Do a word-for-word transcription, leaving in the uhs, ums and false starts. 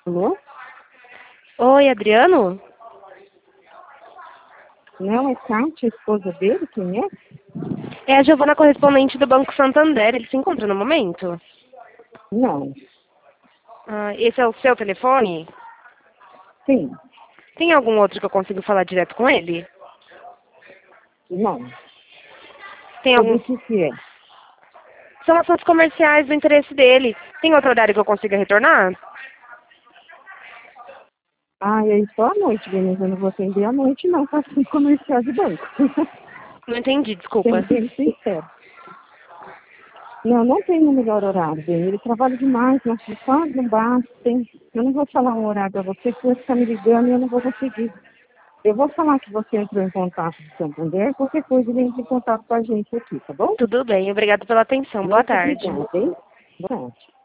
Alô? Oi, Adriano? Não, é Kátia, a esposa dele? Quem é? É a Giovana, correspondente do Banco Santander. Ele se encontra no momento? Não. Ah, esse é o seu telefone? Sim. Tem algum outro que eu consigo falar direto com ele? Não. Tem Sobre algum... o que que é? São assuntos comerciais do interesse dele. Tem outro horário que eu consiga retornar? Ah, e aí só à noite, beleza? Eu não vou atender à noite, não. Faço um comercial de banco. Não entendi, desculpa. Sendo bem sincero. Não, não tem no melhor horário, bem. Ele trabalha demais, nosso quase não basta. Tem... Eu não vou falar um horário para você, que você ficar me ligando e eu não vou conseguir. Eu vou falar que você entrou em contato com o Santander, qualquer coisa ele entra em contato com a gente aqui, tá bom? Tudo bem, obrigada pela atenção. Boa Muito tarde. obrigada, hein? Boa tarde.